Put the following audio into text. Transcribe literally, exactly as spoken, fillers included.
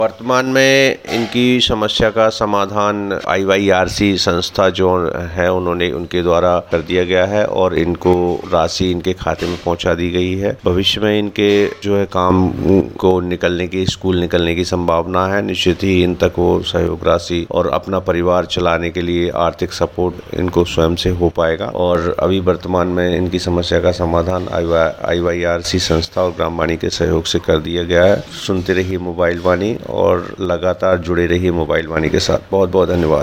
वर्तमान में इनकी समस्या का समाधान आई वाई आर सी संस्था जो है उन्होंने उनके द्वारा कर दिया गया है और इनको राशि इनके खाते में पहुंचा दी गई है। भविष्य में इनके जो है काम को निकलने की स्कूल निकलने की संभावना है। निश्चित ही इन तक वो सहयोग राशि और अपना परिवार चलाने के लिए आर्थिक सपोर्ट इनको स्वयं से हो पाएगा। और अभी वर्तमान में इनकी समस्या का समाधान आई वाई आर सी संस्था और ग्राम वाणी के सहयोग से कर दिया गया है। सुनते रहिए मोबाइल वाणी और लगातार जुड़े रहिए मोबाइल वाणी के साथ। बहुत बहुत धन्यवाद।